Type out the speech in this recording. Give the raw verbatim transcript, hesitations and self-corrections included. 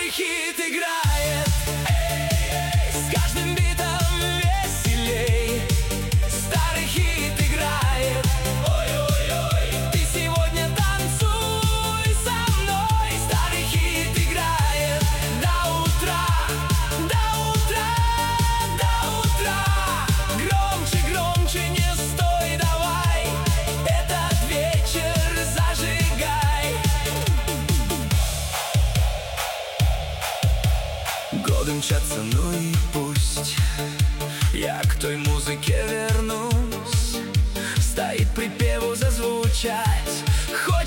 Старый хит играет, с каждым битом веселей. Старый хит играет, ой-ой-ой, ты сегодня танцуй со мной. Старый хит играет до утра, до утра, до утра. Громче, громче, не стой, давай, этот вечер зажигай. Годы мчатся, ну и пусть, я к той музыке вернусь. Стоит припеву зазвучать.